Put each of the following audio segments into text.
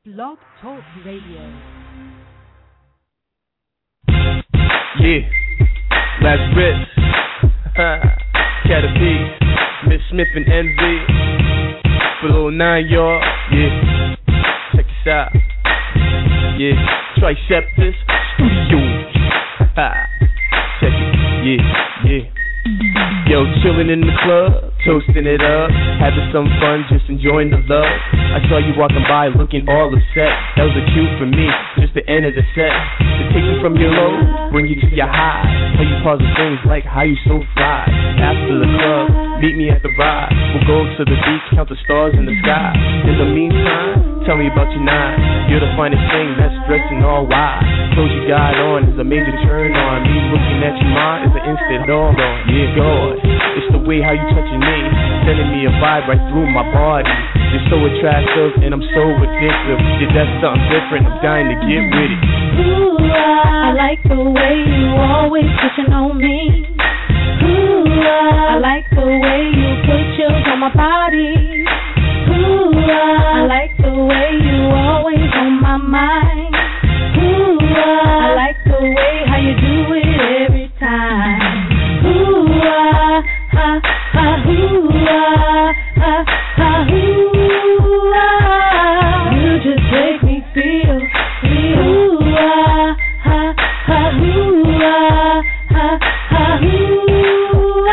Blog Talk Radio. Yeah, Last Bits, Caterpie, Miss Smith and Envy, for little 9 y'all, yeah, check this out, yeah, Triceptus Studios, check it, yeah. Yo, chillin' in the club, toasting it up, having some fun, just enjoying the love. I saw you walking by looking all upset. That was a cue for me, just the end of the set. To take you from your low, bring you to your high. Tell you positive things like how you so fly. After the club, meet me at the ride. We'll go to the beach, count the stars in the sky. In the meantime, tell me about your nine. You're the finest thing that's dressing all wide. Clothes you got on is a major turn on. Me looking at you, mine is an instant all on. Yeah, God, it's the way how you touching me, sending me a vibe right through my body. You're so attractive and I'm so addictive. Yeah, that's something different, I'm dying to get with it. Ooh, I like the way you always pushing on me. Ooh, I like the way you put chills on my body. Ooh, I like the way you always on my mind. Ooh, I like the way how you do it every time. Ooh, ha, ha, ooh, ha, ha, ooh, you just make me feel, ooh, ha, ha, ooh, ha, ha, ooh,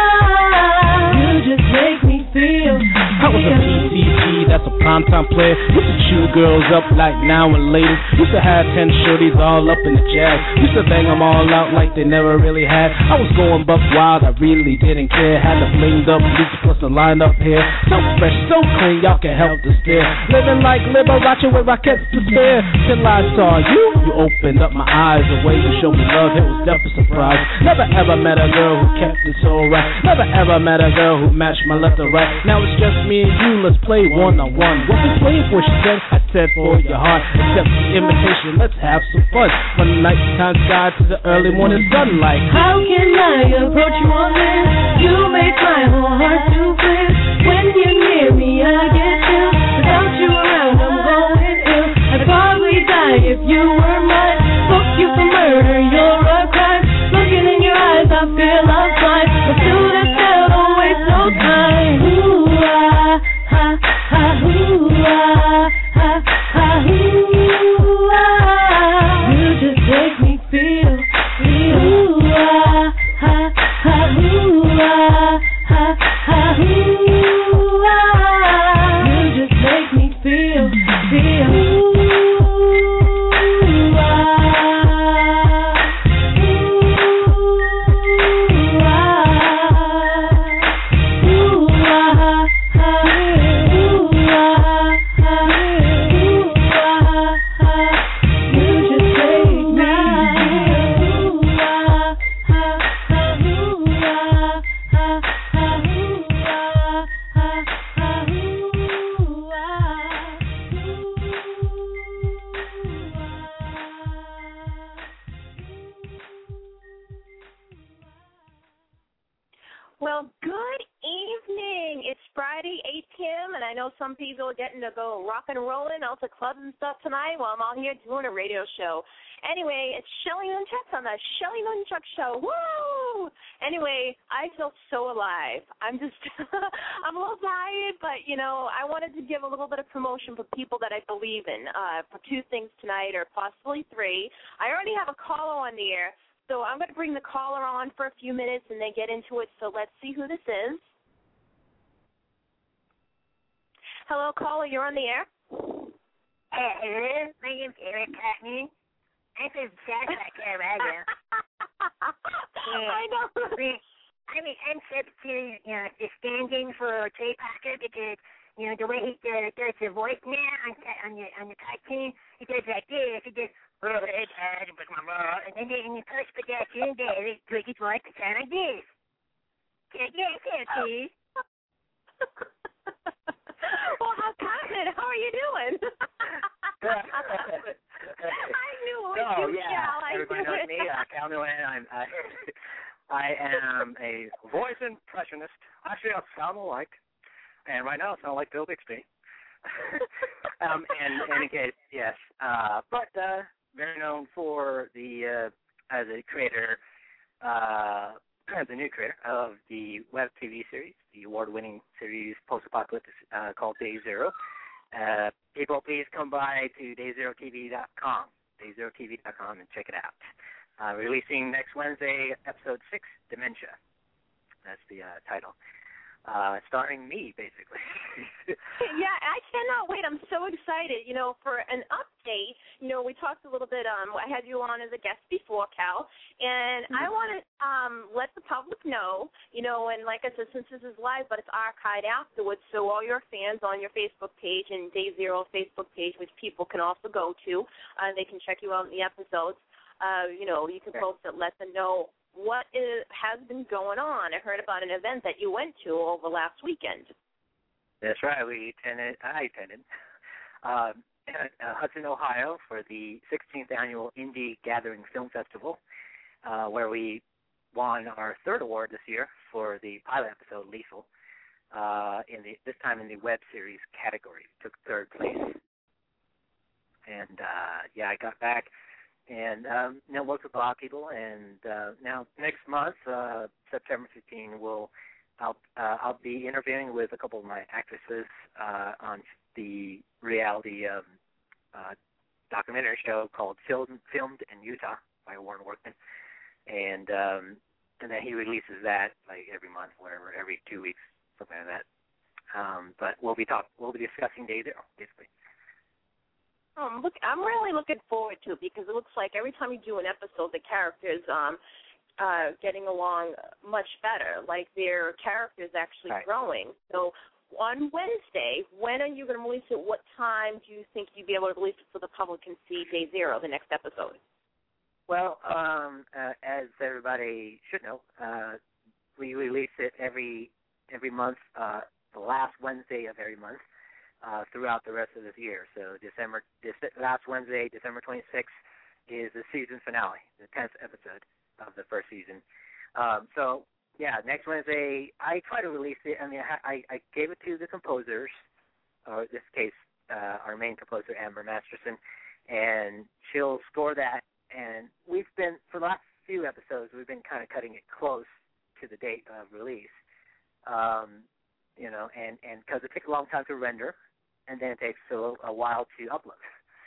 you just make me feel. I was a PCP, that's a primetime player. Used to chew girls up like now and later. Used to have 10 shorties all up in the jag. Used to bang them all out like they never really had. I was going buck wild, I really didn't care. Had the blinged up boots plus the line up hair. So fresh, so clean, y'all can help to stare. Living like Liberace with rockets to spare. Till I saw you opened up my eyes. The way you showed me love, it was definitely a surprise. Never ever met a girl who kept it so right. Never ever met a girl who matched my left or right. Now it's just me and you, let's play one-on-one. What we playing for, she said. I said for your heart. Accept the invitation, let's have some fun. From the nighttime sky to the early morning sunlight. How can I approach you on this? You make my whole heart to flip. When you're near me, I get chill. Without you around, I'm going ill. I'd probably die if you were mine. Book you for murder, you're a crime. Looking in your eyes, I feel I'm fine. Let's do this now, don't waste no time. Ooh, ha, ha, ooh, ha, ha, ooh, you just make me feel, ooh, ha, ha, ooh, ha, ha, ooh, you just make me feel, ooh, Well, good evening. It's Friday, 8 p.m., and I know some people are getting to go rock and rolling out to clubs and stuff tonight while I'm out here doing a radio show. Anyway, it's Shelly Nunchuck on the Shelly Nunchuck Show. Woo! Anyway, I feel so alive. I'm just, I'm a little tired, but, you know, I wanted to give a little bit of promotion for people that I believe in for 2 things tonight or possibly 3. I already have a caller on the air. So I'm going to bring the caller on for a few minutes and then get into it. So let's see who this is. Hello, caller. You're on the air. Hello. My name's Eric Cotton. I'm from South Carolina. I know. I'm substituting, the stand-in for Trey Parker because, you know, the way he does the voice now on the cartoon, he does like this. He does, and then in the post-production, they put his voice to sound like this. Please. Well, how are you doing? I knew it was you, Cal. Everybody knows me. Cal Newland. I am a voice impressionist. Actually, I sound alike. And right now, I sound like Bill Bixby. And in case, yes. But very known for the as a creator, as a new creator of the web TV series, the award-winning series post-apocalyptic called Day Zero. People, please come by to DayZeroTV.com, DayZeroTV.com, and check it out. Releasing next Wednesday, episode 6, Dementia. That's the title. Starring me, basically. Yeah, I cannot wait. I'm so excited, for an update. We talked a little bit, I had you on as a guest before, Cal, and I want to let the public know, and like I said, since this is live, but it's archived afterwards, so all your fans on your Facebook page and Day Zero Facebook page, which people can also go to, they can check you out in the episodes. You can post it, let them know what has been going on. I heard about an event that you went to over last weekend. That's right. I attended Hudson, Ohio for the 16th Annual Indie Gathering Film Festival, where we won our third award this year for the pilot episode, Lethal, this time in the web series category. Took third place. And, I got back and worked with a lot of people. And now next month, September 15, I'll be interviewing with a couple of my actresses on the reality documentary show called Filmed in Utah by Warren Workman, and then he releases that like every month, whatever, every 2 weeks, something like that. But we'll be discussing Day Zero, basically. I'm really looking forward to it because it looks like every time you do an episode, the characters getting along much better. Like their characters actually growing. So on Wednesday, when are you going to release it? What time do you think you'd be able to release it so the public can see Day Zero, the next episode? Well, as everybody should know, we release it every month, the last Wednesday of every month. Throughout the rest of this year. So last Wednesday, December 26th, is the season finale, the 10th episode of the first season. Next Wednesday, I try to release it. I mean, I gave it to the composers, or in this case, our main composer, Amber Masterson, and she'll score that. And we've been, for the last few episodes, we've been kind of cutting it close to the date of release. And because it takes a long time to render, and then it takes a while to upload.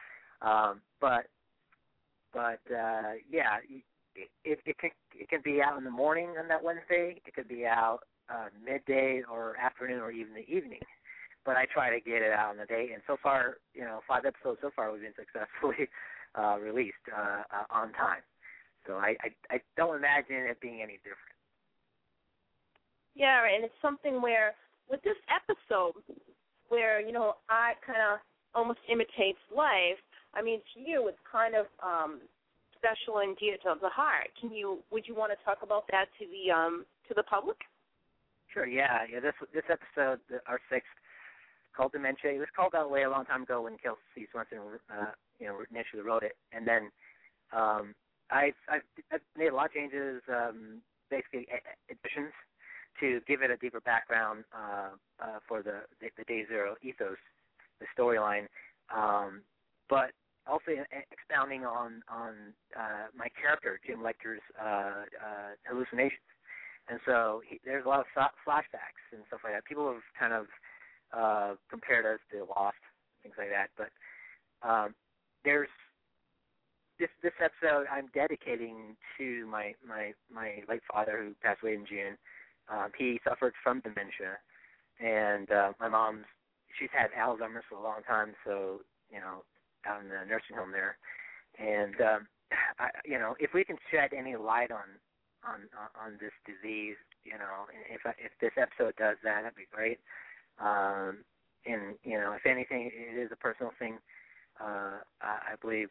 It can be out in the morning on that Wednesday. It could be out midday or afternoon or even the evening. But I try to get it out on the day. And so far, 5 episodes so far, we've been successfully released on time. So I don't imagine it being any different. Yeah, and it's something where with this episode, where, art kind of almost imitates life, I mean, to you, it's kind of special and dear to the heart. Would you want to talk about that to the public? Sure, yeah. This episode, our 6th, called Dementia. It was called that way a long time ago when Kelsey Swenson, initially wrote it. And then I've made a lot of changes, basically additions, to give it a deeper background for the Day Zero ethos, the storyline, but also expounding on my character, Jim Lecter's hallucinations. And so there's a lot of flashbacks and stuff like that. People have kind of compared us to Lost, things like that. But there's this episode I'm dedicating to my late father who passed away in June. He suffered from dementia, and my mom's, she's had Alzheimer's for a long time, so, out in the nursing home there. And, if we can shed any light on this disease, if this episode does that, that'd be great. And, if anything, it is a personal thing. I believe,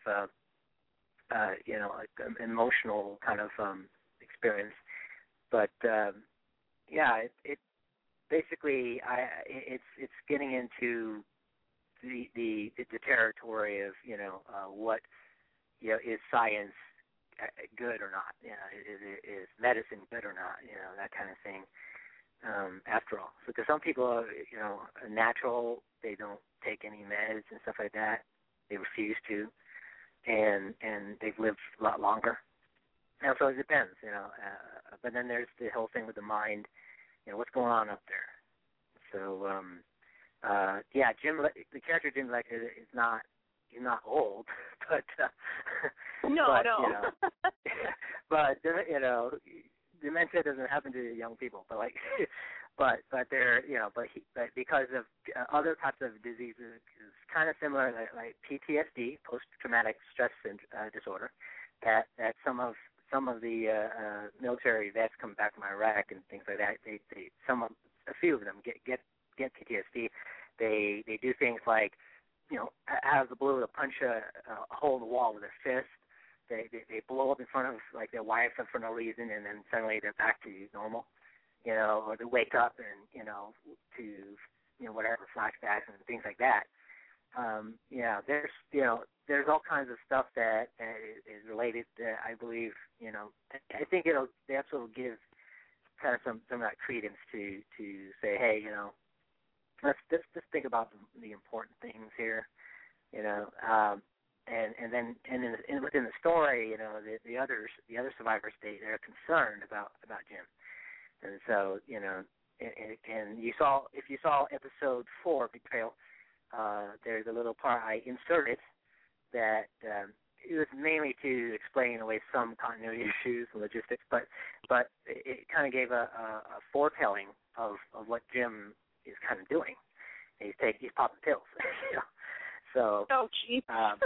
an emotional kind of experience. But, it basically it's getting into the territory of what is science good or not, is medicine good or not, that kind of thing. after all. So, because some people are, are natural, they don't take any meds and stuff like that. They refuse to, and they've lived a lot longer. And so it depends, but then there's the whole thing with the mind, what's going on up there. So, Jim, the character Jim Lecter is not, he's not old, but no. But dementia doesn't happen to young people, but but they're, but because of other types of diseases, it's kind of similar, like PTSD, post-traumatic stress disorder, that some of the military vets come back from Iraq and things like that. A few of them get PTSD. They do things like, out of the blue, they'll punch a hole in the wall with their fist. They blow up in front of their wife for no reason, and then suddenly they're back to normal, or they wake up and to whatever flashbacks and things like that. There's all kinds of stuff that is related. I believe, I think they also give kind of some of that credence to say, hey, let's just think about the important things here, and then within the story, the other survivors, they're concerned about Jim, and so and if you saw episode 4, Betrayal, there's a little part I inserted that it was mainly to explain away some continuity issues and logistics, but it kind of gave a foretelling of what Jim is kind of doing. He's popping pills, So. Oh, geez.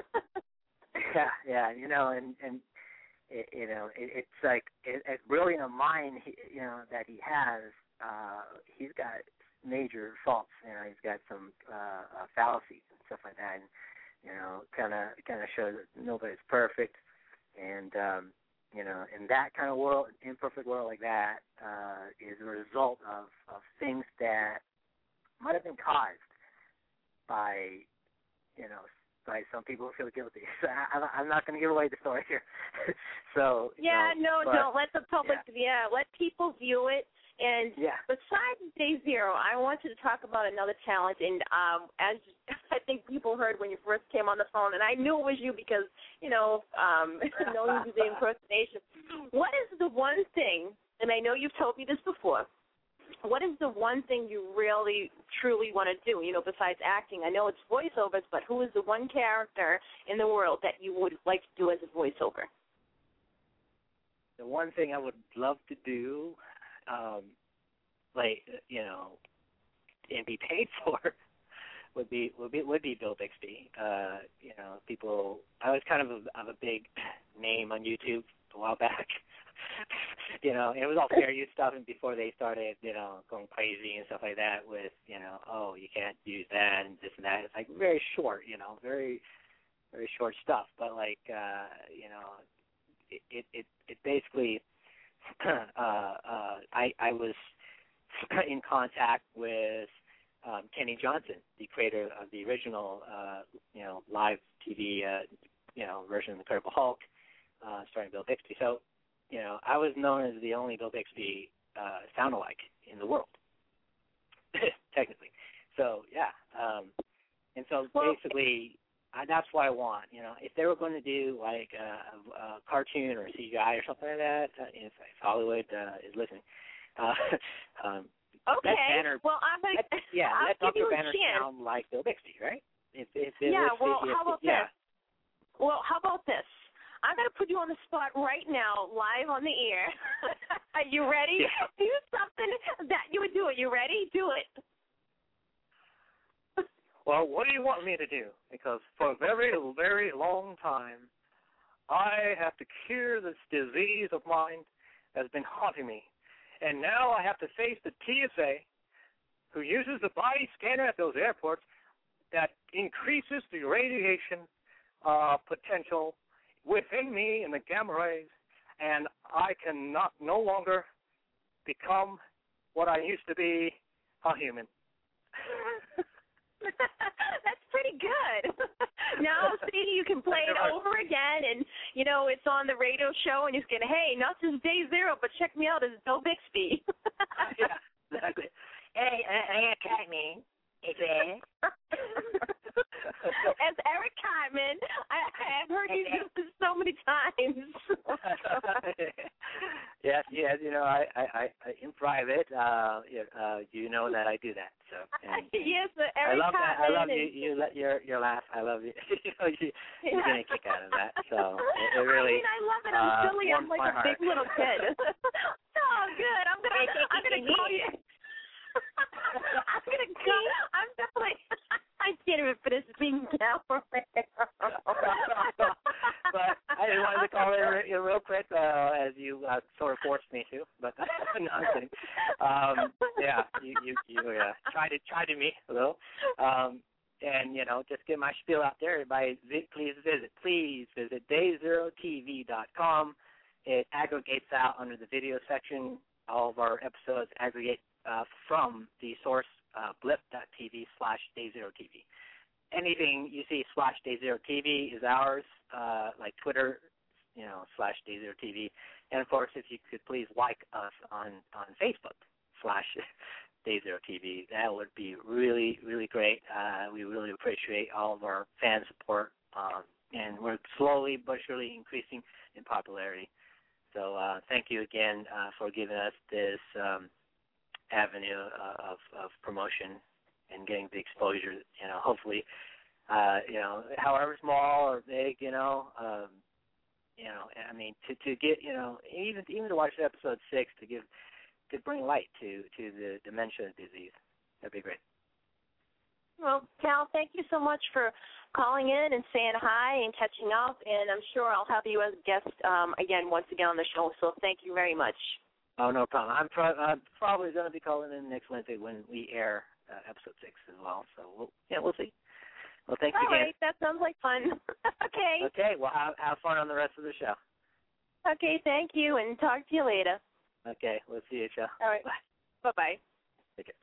yeah, and it's like as brilliant a mind that he has. He's got major faults. He's got some fallacies and stuff like that. And kind of shows that nobody's perfect. And in that kind of world, imperfect world like that, is a result of things that might have been caused by some people who feel guilty. So I'm not going to give away the story here. So don't let the public. Let people view it. And besides Day Zero, I want you to talk about another talent. And as I think people heard when you first came on the phone, and I knew it was you because knowing you do the impersonation. What is the one thing? And I know you've told me this before. What is the one thing you really, truly want to do, besides acting? I know it's voiceovers, but who is the one character in the world that you would like to do as a voiceover? The one thing I would love to do, and be paid for, would be Bill Bixby. People. I was kind of a big name on YouTube a while back. It was all fair use stuff, and before they started, going crazy and stuff like that with, oh, you can't use that and this and that. It's like very short, very, very short stuff. But it basically, I was in contact with Kenny Johnson, the creator of the original, live TV, version of The Incredible Hulk, starring Bill Bixby. So, I was known as the only Bill Bixby sound-alike in the world, technically. So, and so basically, that's what I want. If they were going to do like a cartoon or CGI or something like that, if Hollywood is listening, okay. Banner, well, I'm going to let Dr. Banner sound like Bill Bixby, right? How about this? I'm going to put you on the spot right now, live on the air. Are you ready? Yeah. Do something that you would do. Are you ready? Do it. Well, what do you want me to do? Because for a very, very long time, I have to cure this disease of mine that's been haunting me. And now I have to face the TSA, who uses the body scanner at those airports that increases the radiation potential within me in the gamma rays, and I cannot no longer become what I used to be, a human. That's pretty good. Now, see, you can play it over again, and, it's on the radio show, and you're going, hey, not just Day Zero, but check me out as Bill Bixby. Yeah. Hey, Eric Cartman. It's Eric. As Eric Cartman. I've heard you do this so many times. Yes, you know, I in private, you know that I do that. So yes, Eric I love Cartman. that. I love you. You let your laugh. I love you. You're getting a kick out of that. So it really. I love it. I'm silly. I'm like a heart. big little kid. Oh, good. I'm gonna call you. I'm definitely. I can't even finish being down. But I just wanted to call in real quick, as you sort of forced me to. But no, I'm kidding. Yeah, you tried to me a little. And you know, just get my spiel out there. Everybody, please visit DayZeroTV.com. It aggregates out under the video section. All of our episodes aggregate from the source blip.tv/DayZeroTV. Anything you see /DayZeroTV is ours, like Twitter, you know, /DayZeroTV. And of course, if you could please like us on Facebook /DayZeroTV, that would be really, really great. We really appreciate all of our fan support, and we're slowly but surely increasing in popularity. So thank you again for giving us this avenue of promotion and getting the exposure. You know, hopefully, you know, however small or big, you know, I mean, to get, you know, even to watch episode 6 to bring light to the dementia disease. That'd be great. Well, Cal, thank you so much for calling in and saying hi and catching up, and I'm sure I'll have you as a guest once again on the show, so thank you very much. Oh, no problem. I'm probably going to be calling in next Wednesday when we air episode 6 as well, so we'll see. Well, thanks again. All right, that sounds like fun. Okay. Okay, well, have fun on the rest of the show. Okay, thank you, and talk to you later. Okay, we'll see you, Joe. All right. Bye. Bye-bye. Take care.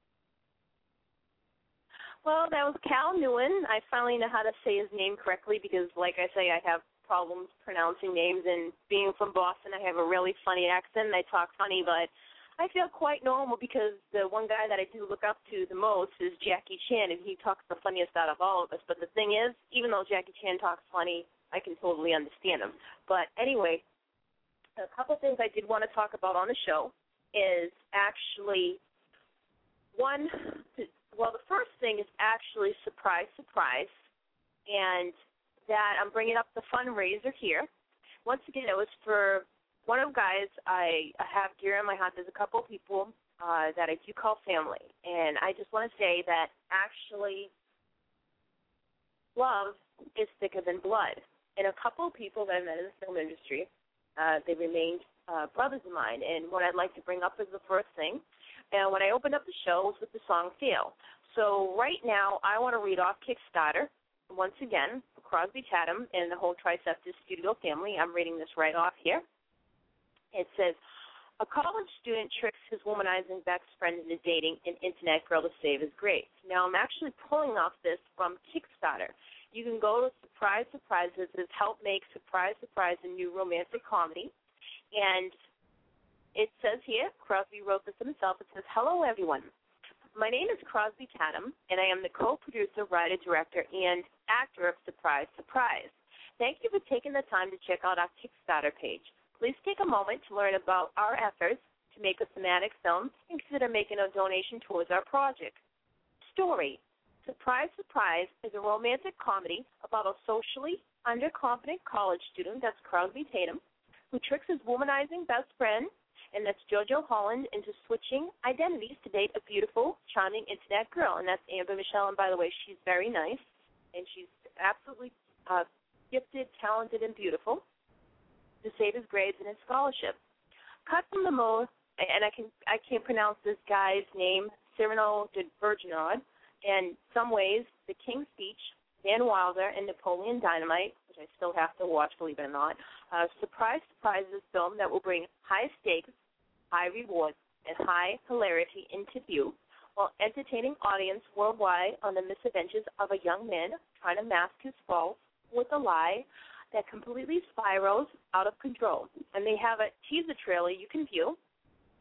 Well, that was Cal Newen. I finally know how to say his name correctly because, like I say, I have problems pronouncing names, and being from Boston, I have a really funny accent, and I talk funny, but I feel quite normal because the one guy that I do look up to the most is Jackie Chan, and he talks the funniest out of all of us. But the thing is, even though Jackie Chan talks funny, I can totally understand him. But anyway, a couple things I did want to talk about on the show is actually the first thing is actually surprise, and that I'm bringing up the fundraiser here. Once again, it was for one of the guys I have dear in my heart. There's a couple of people that I do call family, and I just want to say that actually love is thicker than blood. And a couple of people that I met in the film industry, they remained brothers of mine, and what I'd like to bring up is the first thing. And when I opened up the show, it was with the song Feel. So right now, I want to read off Kickstarter, once again, for Crosby Tatum and the whole Triceptus Studio family. I'm reading this right off here. It says, a college student tricks his womanizing best friend into dating an internet girl to save his grades. Now, I'm actually pulling off this from Kickstarter. You can go to Surprise Surprises. It's helped make Surprise Surprise a new romantic comedy. And it says here, Crosby wrote this himself. It says, hello, everyone. My name is Crosby Tatum, and I am the co-producer, writer, director, and actor of Surprise Surprise. Thank you for taking the time to check out our Kickstarter page. Please take a moment to learn about our efforts to make a thematic film and consider making a donation towards our project. Story. Surprise Surprise is a romantic comedy about a socially underconfident college student, that's Crosby Tatum, who tricks his womanizing best friend, and that's JoJo Holland, into switching identities to date a beautiful, charming internet girl, and that's Amber Michelle. And by the way, she's very nice, and she's absolutely gifted, talented, and beautiful, to save his grades and his scholarship. Cut from the most, and I can't pronounce this guy's name, Cyrano de Bergeraud, and some ways, The King's Speech, Van Wilder, and Napoleon Dynamite, which I still have to watch, believe it or not. Surprise Surprises film that will bring high stakes, high rewards, and high hilarity into view, while entertaining audience worldwide on the misadventures of a young man trying to mask his faults with a lie that completely spirals out of control. And they have a teaser trailer you can view.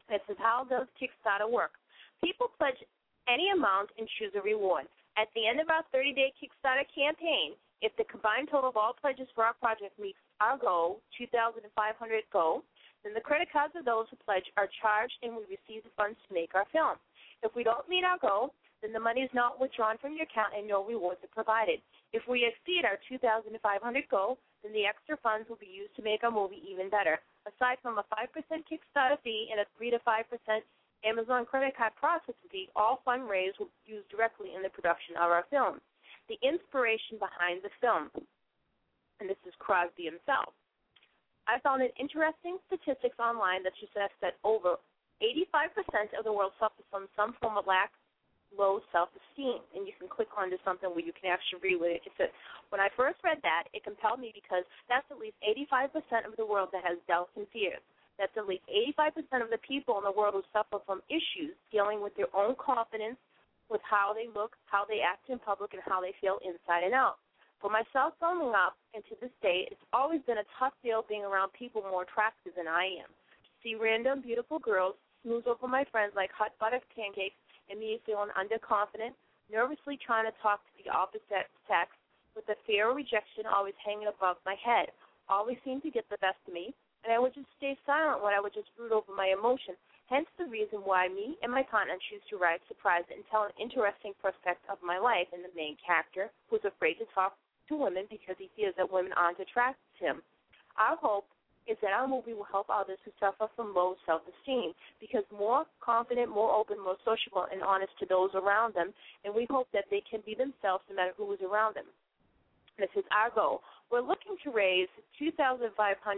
This is how does Kickstarter work. People pledge any amount and choose a reward. At the end of our 30-day Kickstarter campaign, if the combined total of all pledges for our project meets our goal, $2,500 goal, then the credit cards of those who pledge are charged and we receive the funds to make our film. If we don't meet our goal, then the money is not withdrawn from your account and no rewards are provided. If we exceed our $2,500 goal, then the extra funds will be used to make our movie even better. Aside from a 5% Kickstarter fee and a 3 to 5% Amazon credit card processing fee, all fundraised will be used directly in the production of our film. The inspiration behind the film, and this is Crosby himself. I found an interesting statistics online that suggests that over 85% of the world suffers from some form of low self-esteem, and you can click onto something where you can actually read what it says. When I first read that, it compelled me because that's at least 85% of the world that has doubts and fears. That's at least 85% of the people in the world who suffer from issues dealing with their own confidence, with how they look, how they act in public, and how they feel inside and out. For myself growing up, and to this day, it's always been a tough deal being around people more attractive than I am. To see random, beautiful girls smooth over my friends like hot buttered pancakes, and me feeling underconfident, nervously trying to talk to the opposite sex, with the fear of rejection always hanging above my head, always seemed to get the best of me, and I would just stay silent when I would just brood over my emotion. Hence the reason why me and my partner choose to write Surprise and tell an interesting perspective of my life in the main character, who's afraid to talk to women because he fears that women aren't attracted to him. Our hope is that our movie will help others who suffer from low self-esteem, because more confident, more open, more sociable, and honest to those around them, and we hope that they can be themselves no matter who is around them. This is our goal. We're looking to raise $2,500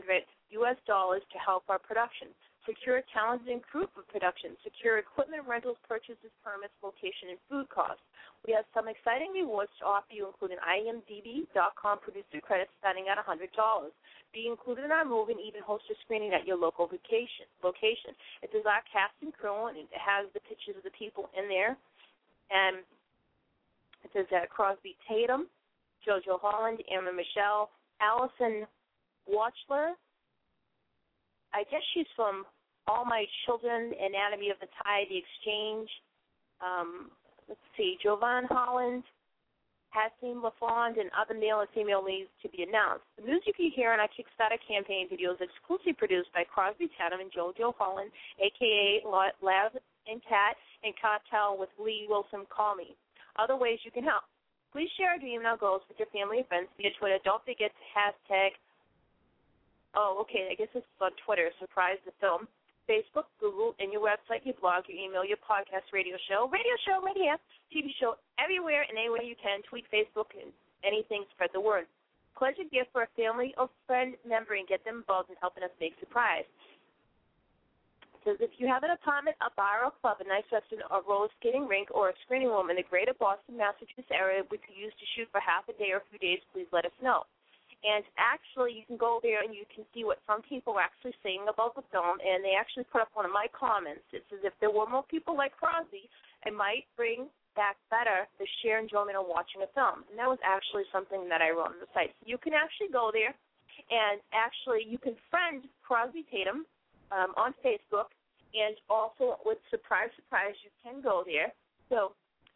to help our production, secure talented and crew for production, secure equipment rentals, purchases, permits, location, and food costs. We have some exciting rewards to offer you, including IMDb.com producer credits starting at $100. Be included in our movie and even host a screening at your local location. It is our cast and crew, and it has the pictures of the people in there. And it says that Crosby Tatum, JoJo Holland, Emma Michelle, Allison Watchler. I guess she's from All My Children, Anatomy of the Tide, The Exchange. Let's see, Jovan Holland, Hassim LaFond, and other male and female leads to be announced. The music you hear in our Kickstarter campaign video is exclusively produced by Crosby Tatum and JoJo Holland, a.k.a. Lav and Cat, and Cartel with Lee Wilson Call Me. Other ways you can help. Please share our dream and our goals with your family and friends via Twitter. Don't forget to hashtag, I guess this is on Twitter, Surprise the Film, Facebook, Google, and your website, your blog, your email, your podcast, radio show, TV show, everywhere and anywhere you can. Tweet, Facebook, and anything, spread the word. Pledge a gift for a family or friend member and get them involved in helping us make Surprise. It says if you have an apartment, a bar or club, a nice restaurant, a roller skating rink, or a screening room in the greater Boston, Massachusetts area we could use to shoot for half a day or a few days, please let us know. And actually, you can go there and you can see what some people are actually saying about the film, and they actually put up one of my comments. It says if there were more people like Crosby, it might bring back better the sheer enjoyment of watching a film. And that was actually something that I wrote on the site. So you can actually go there, and actually you can friend Crosby Tatum on Facebook, and also with Surprise, you can go there. So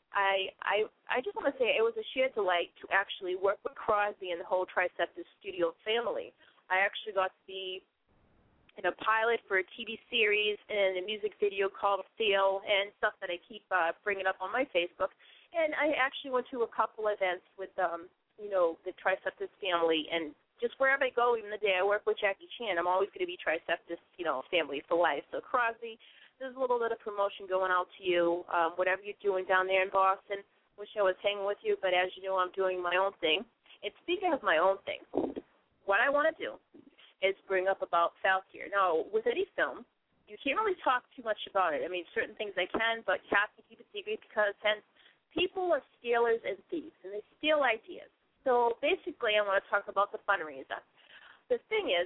I just want to say it was a sheer delight to actually work with Crosby and the whole Triceptus Studio family. I actually got to be in a pilot for a TV series and a music video called Feel and stuff that I keep bringing up on my Facebook. And I actually went to a couple events with, the Triceptus family. And just wherever I go, even the day I work with Jackie Chan, I'm always going to be Triceptus, family for life. So Crosby, there's a little bit of promotion going out to you, whatever you're doing down there in Boston. Wish I was hanging with you, but as you know, I'm doing my own thing. And speaking of my own thing, what I want to do is bring up about Falkier. Now, with any film, you can't really talk too much about it. I mean, certain things I can, but you have to keep it secret because hence people are stealers and thieves, and they steal ideas. So basically, I want to talk about the fundraiser. The thing is,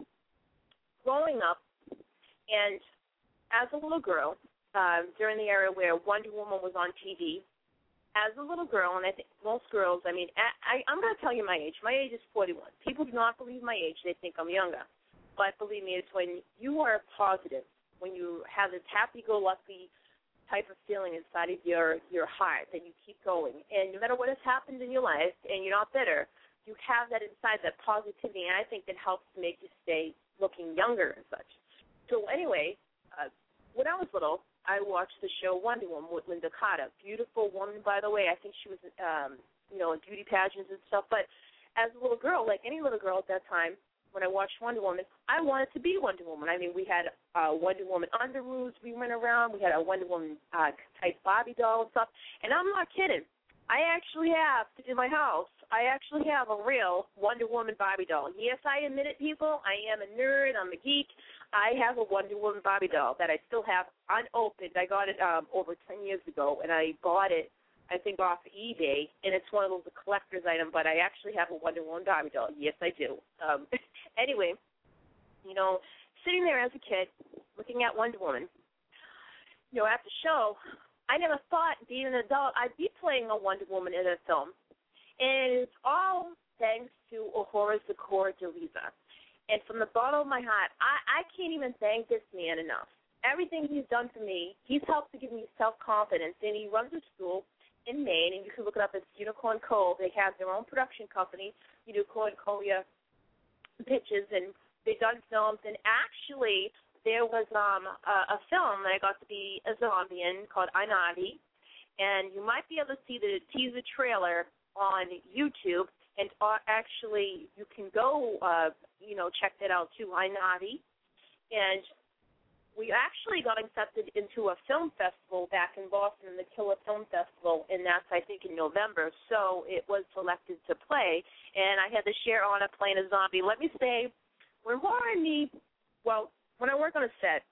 growing up, and as a little girl, during the era where Wonder Woman was on TV, as a little girl, and I think most girls, I'm going to tell you my age. My age is 41. People do not believe my age. They think I'm younger. But believe me, it's when you are positive, when you have this happy-go-lucky type of feeling inside of your heart that you keep going. And no matter what has happened in your life and you're not bitter, you have that inside, that positivity, and I think that helps to make you stay looking younger and such. So anyway, when I was little, I watched the show Wonder Woman with Linda Carter. Beautiful woman, by the way. I think she was, in beauty pageants and stuff. But as a little girl, like any little girl at that time, when I watched Wonder Woman, I wanted to be Wonder Woman. I mean, we had Wonder Woman underoos we went around. We had a Wonder Woman type Barbie doll and stuff. And I'm not kidding. I actually have, in my house, I actually have a real Wonder Woman Barbie doll. Yes, I admit it, people. I am a nerd. I'm a geek. I have a Wonder Woman Barbie doll that I still have unopened. I got it over 10 years ago, and I bought it, I think, off eBay, and it's one of those collector's items, but I actually have a Wonder Woman Barbie doll. Yes, I do. Anyway, sitting there as a kid, looking at Wonder Woman, at the show, I never thought, being an adult, I'd be playing a Wonder Woman in a film. And it's all thanks to Ahura Zakor Deliza. And from the bottom of my heart, I can't even thank this man enough. Everything he's done for me, he's helped to give me self-confidence. And he runs a school in Maine, and you can look it up. It's Unicorn Cove. They have their own production company, Unicorn Korea Pictures, and they've done films. And actually, there was a film that I got to be a zombie in called Ainavi, and you might be able to see the teaser trailer on YouTube, and actually you can go, check that out too, Ainavi. And we actually got accepted into a film festival back in Boston, the Killer Film Festival, and that's, I think, in November. So it was selected to play, and I had the sheer honor playing a zombie. Let me say, when Laura and me, when I work on a set,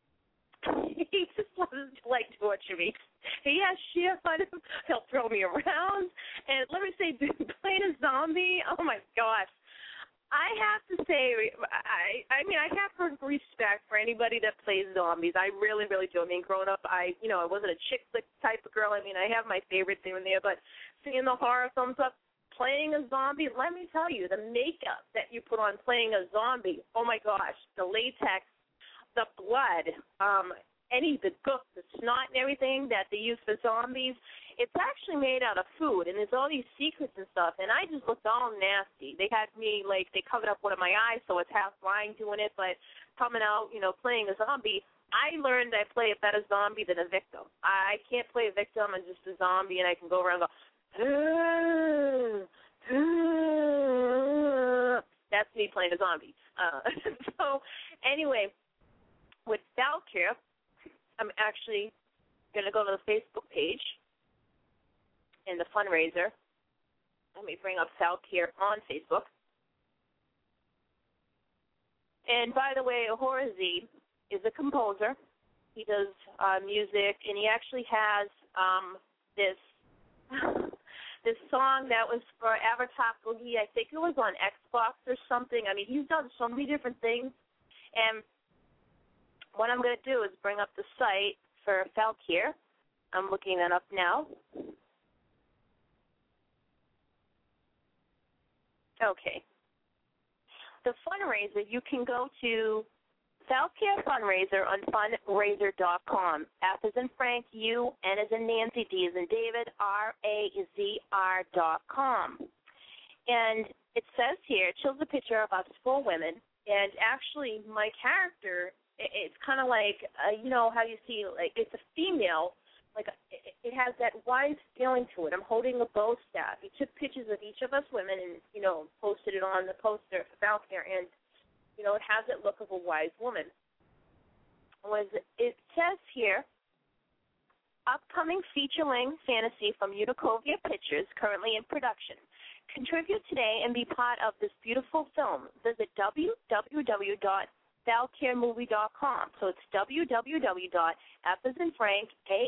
he just loves to torture me. He has sheer fun. He'll throw me around. And let me say, playing a zombie, oh, my gosh. I have to say, I have respect for anybody that plays zombies. I really, really do. I mean, growing up, I wasn't a chick flick type of girl. I mean, I have my favorites here and there, but seeing the horror films up, playing a zombie, let me tell you, the makeup that you put on playing a zombie, oh, my gosh, the latex, the blood, the gook, the snot and everything that they use for zombies, it's actually made out of food, and there's all these secrets and stuff, and I just looked all nasty. They had me, they covered up one of my eyes, so it's half blind doing it, but coming out, playing a zombie, I learned I play a better zombie than a victim. I can't play a victim and just a zombie, and I can go around and go, that's me playing a zombie. So, anyway, with Valkyr, I'm actually going to go to the Facebook page and the fundraiser. Let me bring up Valkyr on Facebook. And by the way, Ahura Z is a composer. He does music, and he actually has this song that was for Avatar Boogie. I think it was on Xbox or something. I mean, he's done so many different things. And what I'm going to do is bring up the site for Valkyr. I'm looking that up now. Okay. The fundraiser, you can go to Valkyr Fundraiser on fundraiser.com. F as in Frank, U, N as in Nancy, D as in David, RAZR.com. And it says here, it shows a picture of us 4 women, and actually my character, it's kind of like, how you see, it's a female, it has that wise feeling to it. I'm holding a bow staff. He took pictures of each of us women and, posted it on the poster for Valkyr, and, it has that look of a wise woman. It says here, upcoming feature-length fantasy from Unicovia Pictures, currently in production. Contribute today and be part of this beautiful film. Visit www.valkyrmovie.com. So it's www.F as in Frank,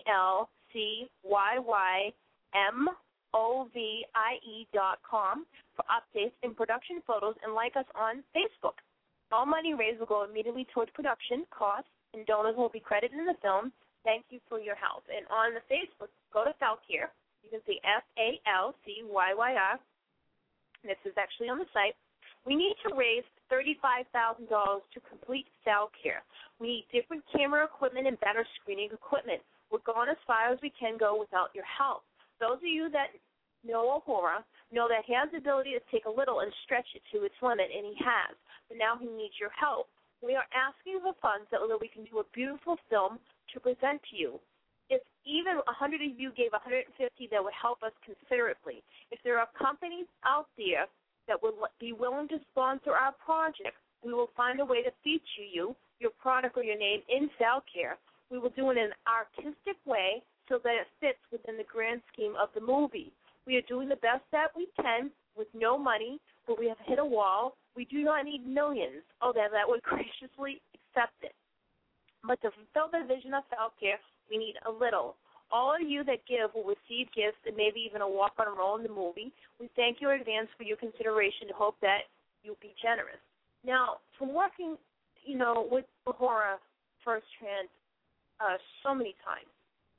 ALCYYMOVIE.com for updates and production photos, and like us on Facebook. All money raised will go immediately toward production costs, and donors will be credited in the film. Thank you for your help. And on the Facebook, go to Valkyr. You can see FALCYYR. This is actually on the site. We need to raise $35,000 to complete cell care. We need different camera equipment and better screening equipment. We're going as far as we can go without your help. Those of you that know Uhura know that he has the ability to take a little and stretch it to its limit, and he has. But now he needs your help. We are asking for funds so that we can do a beautiful film to present to you. If even 100 of you gave 150, that would help us considerably. If there are companies out there that would be willing to sponsor our project, we will find a way to feature you, your product or your name in cell care. We will do it in an artistic way so that it fits within the grand scheme of the movie. We are doing the best that we can with no money, but we have hit a wall. We do not need millions. Oh, that would graciously accept it. But to fulfill the vision of cell care, we need a little. All of you that give will receive gifts and maybe even a walk-on role in the movie. We thank you in advance for your consideration to hope that you'll be generous. Now, from working, with Uhura First Trans so many times,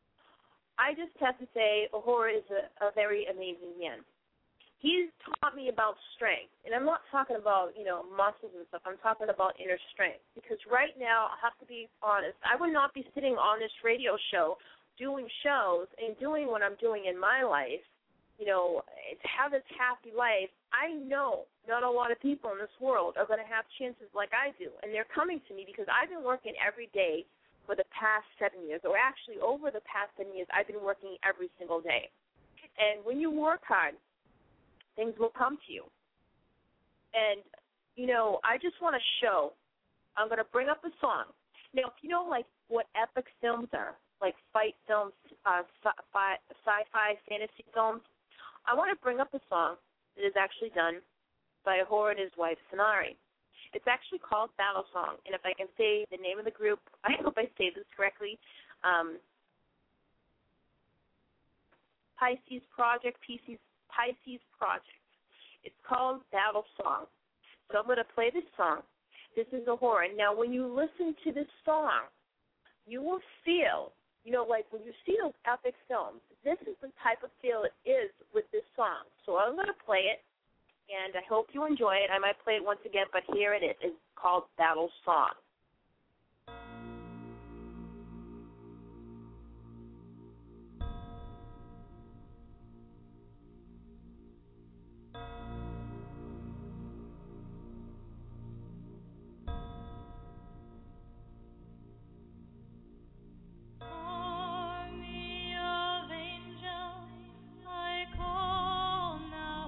I just have to say Uhura is a very amazing man. He's taught me about strength, and I'm not talking about, muscles and stuff. I'm talking about inner strength, because right now, I have to be honest, I would not be sitting on this radio show doing shows and doing what I'm doing in my life, to have this happy life. I know not a lot of people in this world are going to have chances like I do, and they're coming to me because I've been working every day for the past 7 years, or actually over the past 7 years, I've been working every single day. And when you work hard, things will come to you. And, I just want to show, I'm going to bring up a song. Now, if you know, what epic films are, like fight films, sci-fi, fantasy films, I want to bring up a song that is actually done by Uhura and his wife, Sonari. It's actually called Battle Song, and if I can say the name of the group, I hope I say this correctly, Pisces Project. It's called Battle Song. So I'm going to play this song. This is Uhura. Now, when you listen to this song, you will feel, when you see those epic films, this is the type of feel it is with this song. So I'm going to play it, and I hope you enjoy it. I might play it once again, but here it is. It's called Battle Song.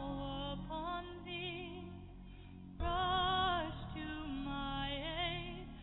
Rush to my aid.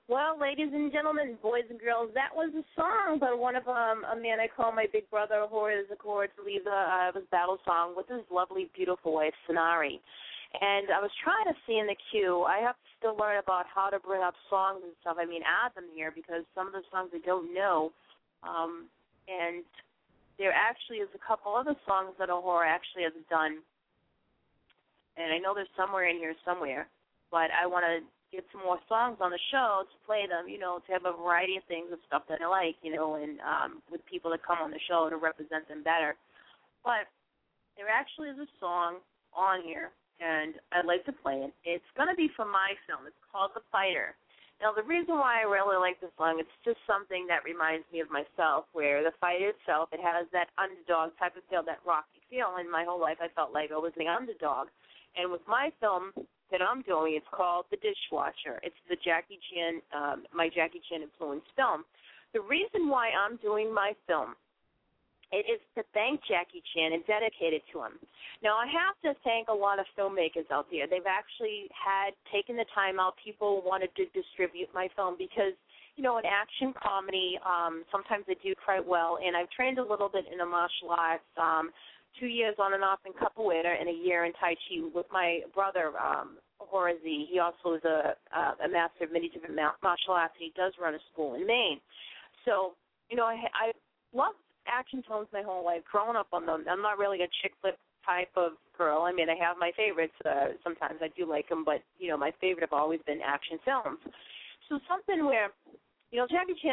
Well, ladies and gentlemen, boys and girls, that was a song by one of a man I call my big brother, Horace Accord to leave his battle song with his lovely, beautiful wife, Sonari. And I was trying to see in the queue. I have to still learn about how to bring up songs and stuff. I mean, add them here because some of the songs I don't know. And there actually is a couple other songs that Ahura actually has done. And I know there's somewhere in here somewhere. But I want to get some more songs on the show to play them, to have a variety of things of stuff that I like, and with people that come on the show to represent them better. But there actually is a song on here, and I'd like to play it. It's going to be from my film. It's called The Fighter. Now, the reason why I really like this song, it's just something that reminds me of myself, where the fighter itself, it has that underdog type of feel, that rocky feel. And my whole life I felt like I was the underdog. And with my film that I'm doing, it's called The Dishwasher. It's the Jackie Chan, my Jackie Chan influenced film. The reason why I'm doing my film, it is to thank Jackie Chan and dedicate it to him. Now, I have to thank a lot of filmmakers out there. They've actually taken the time out. People wanted to distribute my film because, an action comedy, sometimes they do quite well. And I've trained a little bit in the martial arts, 2 years on and off in capoeira and a year in Tai Chi with my brother, Horace. He also is a master of many different martial arts. He does run a school in Maine. So, I love action films my whole life, growing up on them. I'm not really a chick flick type of girl. I mean, I have my favorites. Sometimes I do like them, but, my favorite have always been action films. So something where, Jackie Chan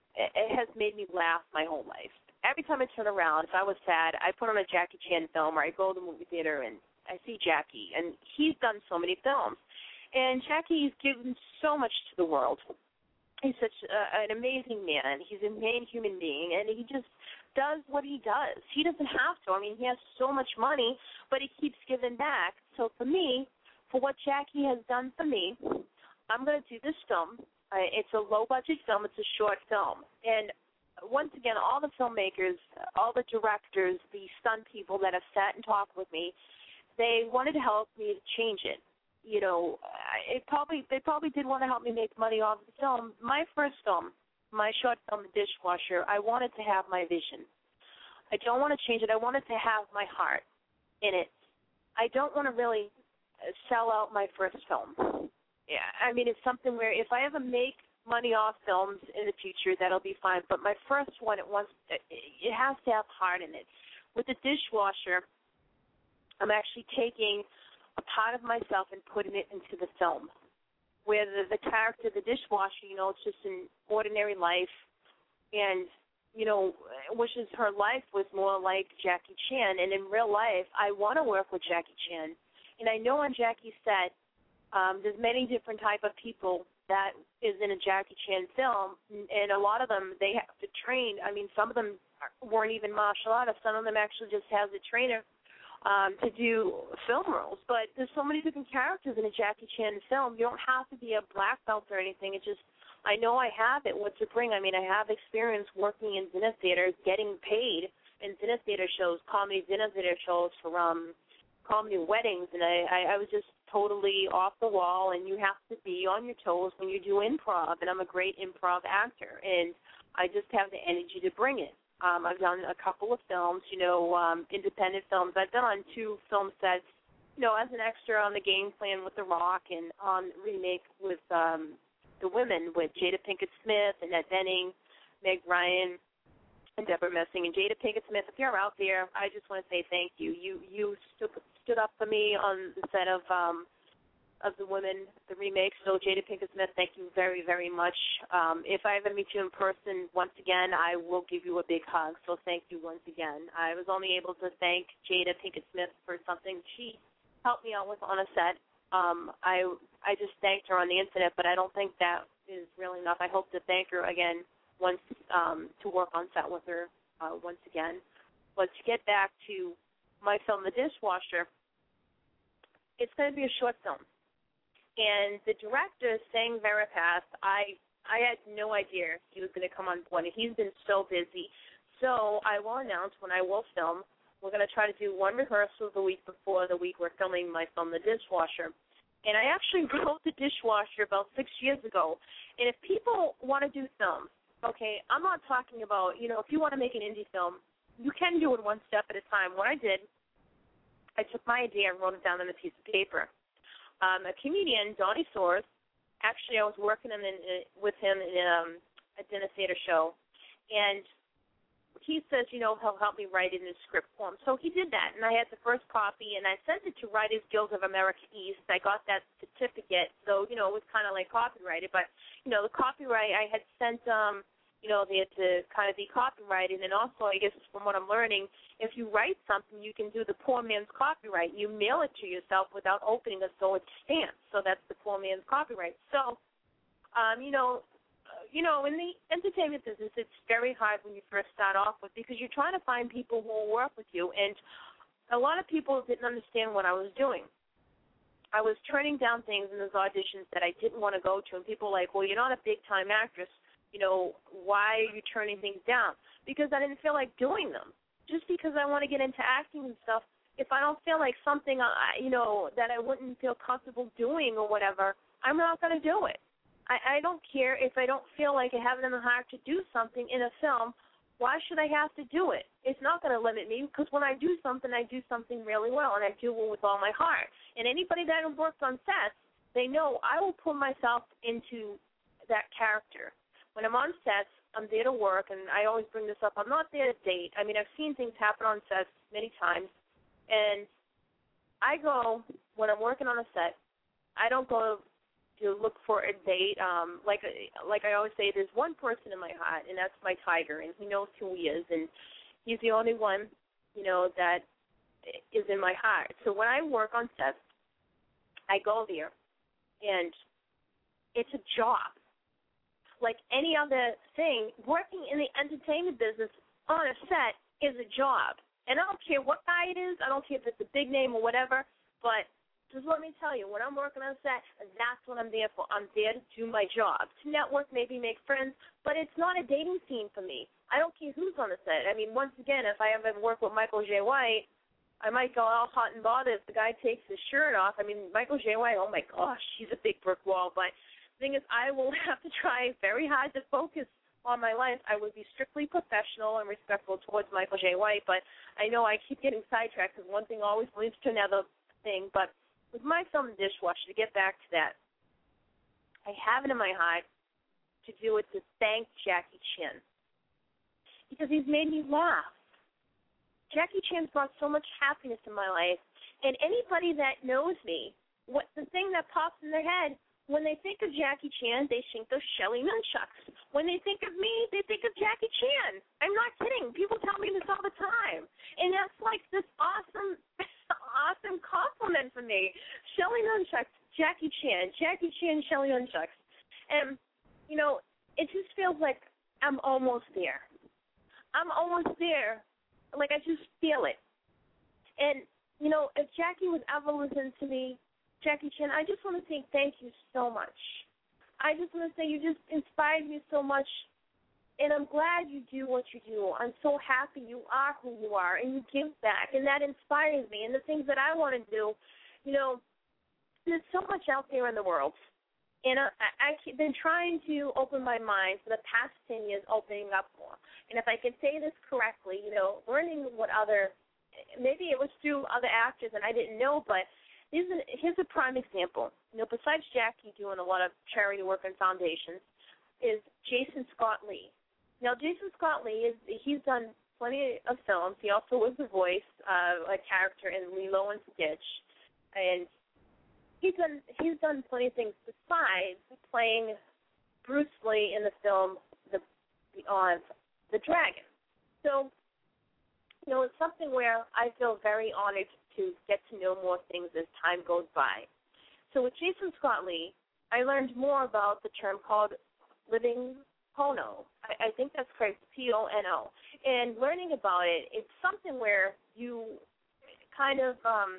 has made me laugh my whole life. Every time I turn around, if I was sad, I put on a Jackie Chan film, or I go to the movie theater and I see Jackie. And he's done so many films. And Jackie's given so much to the world. He's such an amazing man. He's a main human being, and he just does what he does. He doesn't have to. I mean, he has so much money, but he keeps giving back. So for me, for what Jackie has done for me, I'm going to do this film. It's a low-budget film. It's a short film. And once again, all the filmmakers, all the directors, the stunt people that have sat and talked with me, they wanted to help me to change it. They probably did want to help me make money off the film. My first film, my short film, The Dishwasher, I wanted to have my vision. I don't want to change it. I wanted to have my heart in it. I don't want to really sell out my first film. Yeah, I mean, it's something where if I ever make money off films in the future, that'll be fine. But my first one, it has to have heart in it. With The Dishwasher, I'm actually taking a part of myself and putting it into the film, where the character, the dishwasher, it's just an ordinary life, and, wishes her life was more like Jackie Chan. And in real life, I want to work with Jackie Chan. And I know on Jackie's set, there's many different type of people that is in a Jackie Chan film, and a lot of them, they have to train. I mean, some of them weren't even martial artists. Some of them actually just has a trainer to do film roles. But there's so many different characters in a Jackie Chan film. You don't have to be a black belt or anything. It just, I know I have it, what to bring. I mean, I have experience working in dinner theater, getting paid in dinner theater shows, comedy dinner theater shows for comedy weddings, and I was just totally off the wall, and you have to be on your toes when you do improv, and I'm a great improv actor, and I just have the energy to bring it. I've done a couple of films, independent films. I've been on 2 film sets, as an extra on The Game Plan with The Rock, and on remake with The Women with Jada Pinkett Smith, Annette Bening, Meg Ryan, and Deborah Messing. And Jada Pinkett Smith, if you're out there, I just want to say thank you. You stood up for me on the set of The Women, the remake. So Jada Pinkett Smith, thank you very, very much. If I ever meet you in person once again, I will give you a big hug. So thank you once again. I was only able to thank Jada Pinkett Smith for something she helped me out with on a set. I just thanked her on the internet, but I don't think that is really enough. I hope to thank her again once to work on set with her once again. But to get back to my film, The Dishwasher, it's going to be a short film. And the director, Sang Veripath, I had no idea he was going to come on board, and he's been so busy. So I will announce when I will film, we're going to try to do one rehearsal the week before the week we're filming my film, The Dishwasher. And I actually wrote The Dishwasher about 6 years ago. And if people want to do film, okay, I'm not talking about, if you want to make an indie film, you can do it one step at a time. What I did, I took my idea and wrote it down on a piece of paper. A comedian, Donnie Soares, actually I was working with him in a dinner theater show, and he says, he'll help me write it in script form. So he did that, and I had the first copy, and I sent it to Writers Guild of America East. I got that certificate, so, it was kind of like copyrighted. But, the copyright I had sent, they had to kind of be copyrighted. And also, I guess from what I'm learning, if you write something, you can do the poor man's copyright. You mail it to yourself without opening it, so it's stamped. So that's the poor man's copyright. So, in the entertainment business, it's very hard when you first start off with, because you're trying to find people who will work with you. And a lot of people didn't understand what I was doing. I was turning down things in those auditions that I didn't want to go to, and people were like, well, you're not a big-time actress. Why are you turning things down? Because I didn't feel like doing them. Just because I want to get into acting and stuff, if I don't feel like something, that I wouldn't feel comfortable doing or whatever, I'm not going to do it. I don't care if I don't feel like I have it in the heart to do something in a film. Why should I have to do it? It's not going to limit me, because when I do something really well, and I do it with all my heart. And anybody that has worked on sets, they know I will put myself into that character. When I'm on sets, I'm there to work, and I always bring this up. I'm not there to date. I mean, I've seen things happen on sets many times, and I go, when I'm working on a set, I don't go to look for a date. Like I always say, there's one person in my heart, and that's my tiger, and he knows who he is, and he's the only one, that is in my heart. So when I work on sets, I go there, and it's a job. Like any other thing, working in the entertainment business on a set is a job. And I don't care what guy it is. I don't care if it's a big name or whatever. But just let me tell you, when I'm working on a set, that's what I'm there for. I'm there to do my job, to network, maybe make friends. But it's not a dating scene for me. I don't care who's on the set. I mean, once again, if I ever work with Michael J. White, I might go all hot and bothered if the guy takes his shirt off. I mean, Michael J. White, oh, my gosh, he's a big brick wall. But the thing is, I will have to try very hard to focus on my life. I would be strictly professional and respectful towards Michael J. White, but I know I keep getting sidetracked because one thing always leads to another thing. But with my film, The Dishwasher, to get back to that, I have it in my heart to do it to thank Jackie Chan, because he's made me laugh. Jackie Chan's brought so much happiness in my life, and anybody that knows me, what the thing that pops in their head, when they think of Jackie Chan, they think of Shelly Nunchucks. When they think of me, they think of Jackie Chan. I'm not kidding. People tell me this all the time. And that's like this awesome compliment for me. Shelly Nunchucks, Jackie Chan, Shelly Nunchucks. And, it just feels like I'm almost there. I'm almost there. Like, I just feel it. And, if Jackie was ever listening to me, Jackie Chan, I just want to say thank you so much. I just want to say you just inspired me so much, and I'm glad you do what you do. I'm so happy you are who you are, and you give back, and that inspires me. And the things that I want to do, there's so much out there in the world. And I've been trying to open my mind for the past 10 years, opening up more. And if I can say this correctly, learning what maybe it was through other actors and I didn't know, but here's a prime example. Besides Jackie doing a lot of charity work and foundations, is Jason Scott Lee. Now, Jason Scott Lee, he's done plenty of films. He also was the voice, a character in Lilo and Stitch. And he's done plenty of things besides playing Bruce Lee in the film The Dragon. So, it's something where I feel very honored to get to know more things as time goes by. So with Jason Scott Lee, I learned more about the term called living Pono. I think that's correct, Pono. And learning about it, it's something where you kind of,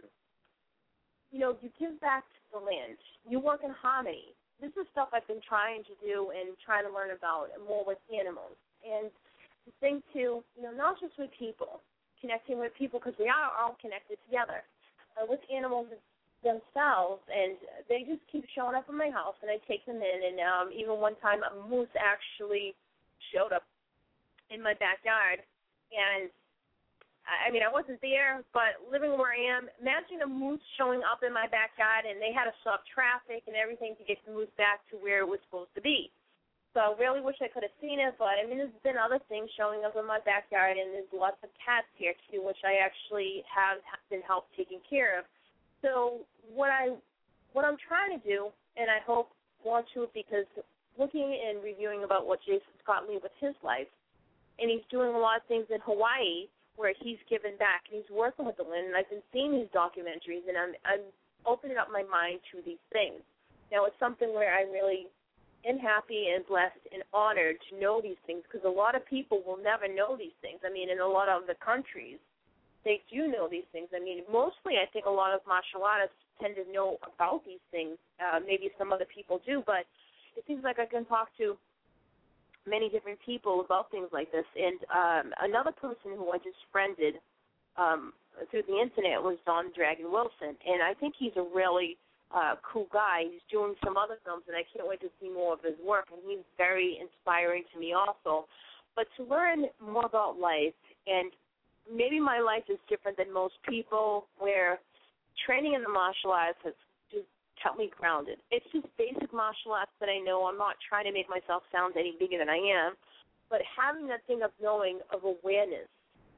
you give back to the land. You work in harmony. This is stuff I've been trying to do and trying to learn about more with animals. And the thing, too, not just with people, connecting with people, because we are all connected together. With animals, it's themselves, and they just keep showing up in my house, and I take them in. And even one time, a moose actually showed up in my backyard, and I mean, I wasn't there, but living where I am, imagine a moose showing up in my backyard, and they had to stop traffic and everything to get the moose back to where it was supposed to be. So I really wish I could have seen it, but I mean, there's been other things showing up in my backyard, and there's lots of cats here too, which I actually have been helped taking care of. So what I'm trying to do, and I want to, because looking and reviewing about what Jason Scott Lee with his life, and he's doing a lot of things in Hawaii where he's given back, and he's working with the land, and I've been seeing these documentaries, and I'm opening up my mind to these things. Now, it's something where I really am happy and blessed and honored to know these things, because a lot of people will never know these things. I mean, in a lot of the countries, they do know these things. I mean, mostly I think a lot of martial artists tend to know about these things. Maybe some other people do, but it seems like I can talk to many different people about things like this. And another person who I just friended through the internet was Don Dragon Wilson, and I think he's a really cool guy. He's doing some other films, and I can't wait to see more of his work, and he's very inspiring to me also. But to learn more about life, and maybe my life is different than most people, where training in the martial arts has just kept me grounded. It's just basic martial arts that I know. I'm not trying to make myself sound any bigger than I am, but having that thing of knowing, of awareness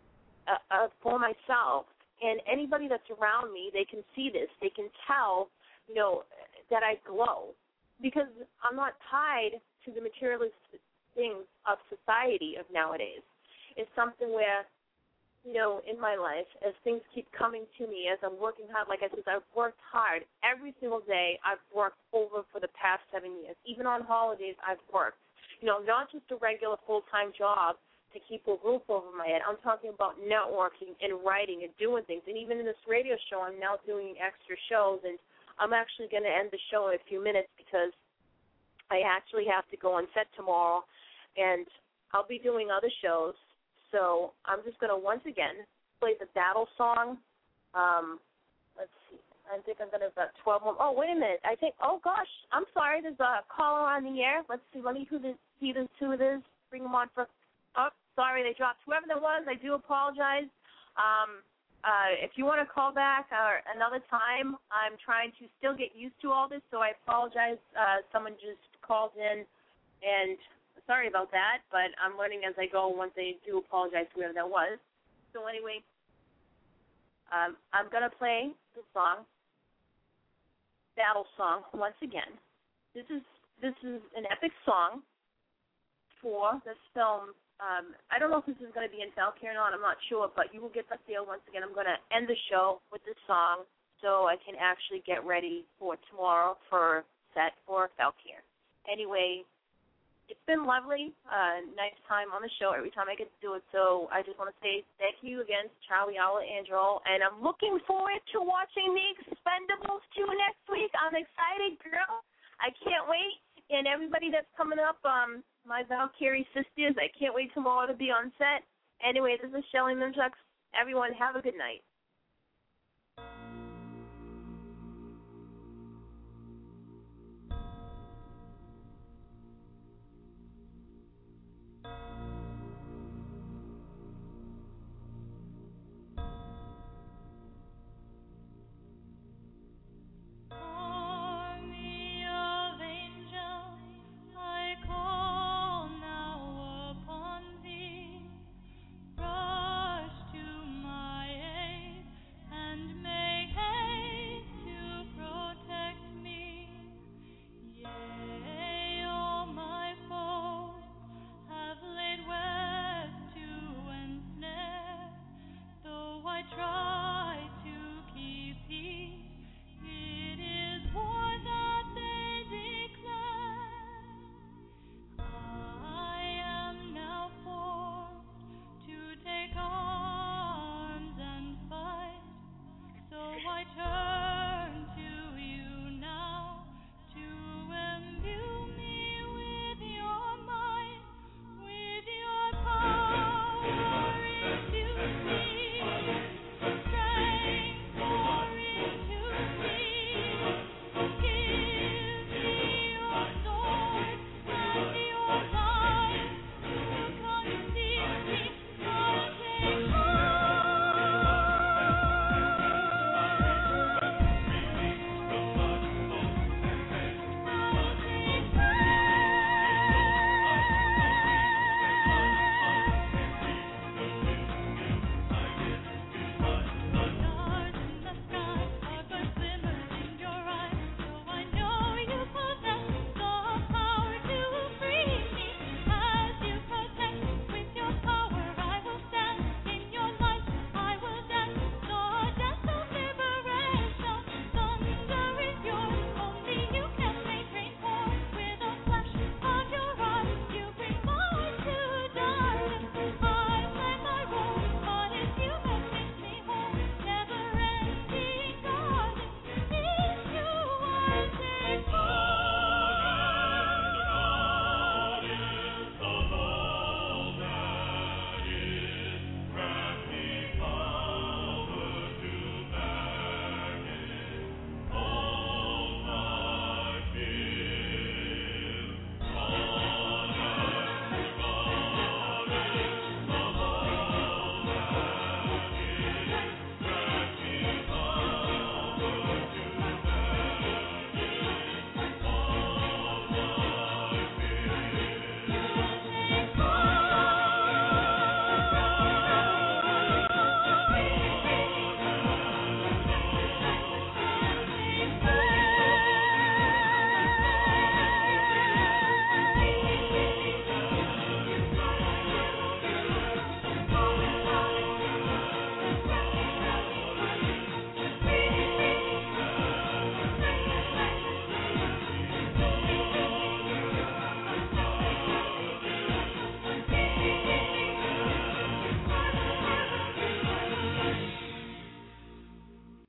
for myself, and anybody that's around me, they can see this. They can tell, that I glow, because I'm not tied to the materialist things of society of nowadays. It's something where, in my life, as things keep coming to me, as I'm working hard, like I said, I've worked hard every single day. I've worked over for the past 7 years. Even on holidays, I've worked. Not just a regular full-time job to keep a roof over my head. I'm talking about networking and writing and doing things. And even in this radio show, I'm now doing extra shows, and I'm actually going to end the show in a few minutes because I actually have to go on set tomorrow, and I'll be doing other shows. So I'm just going to once again play the battle song. Let's see. I think I'm going to about 12 more. Oh, wait a minute. Oh, gosh. I'm sorry. There's a caller on the air. Let's see. Let me see who it is. Bring them on for. Oh, sorry. They dropped. Whoever that was, I do apologize. If you want to call back or another time, I'm trying to still get used to all this, so I apologize. Someone just called in, and sorry about that, but I'm learning as I go. Once I do apologize, whoever that was. So anyway, I'm going to play the song, Battle Song, once again. This is an epic song for this film. I don't know if this is going to be in Valkyrie or not. I'm not sure, but you will get the feel. Once again, I'm going to end the show with this song so I can actually get ready for tomorrow for set for Valkyrie. Anyway, it's been lovely. Nice time on the show every time I get to do it. So I just want to say thank you again to Charlie, Alla, and Joel. And I'm looking forward to watching The Expendables 2 next week. I'm excited, girl. I can't wait. And everybody that's coming up, my Valkyrie sisters, I can't wait tomorrow to be on set. Anyway, this is Shelly Nunchucks. Everyone, have a good night. Try